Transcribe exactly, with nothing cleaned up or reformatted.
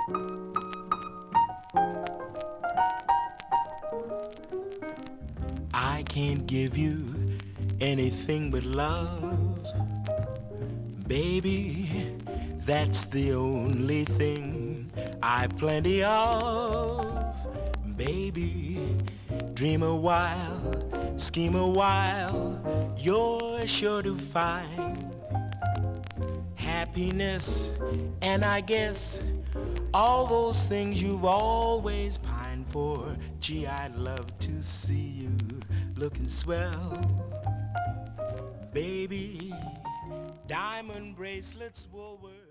I can't give you anything but love, baby. That's the only thing I've plenty of, baby. Dream a while, scheme a while, you're sure to find happiness, and I guess all those things you've always pined for. Gee, I'd love to see you looking swell, baby. Diamond bracelets, Woolworth.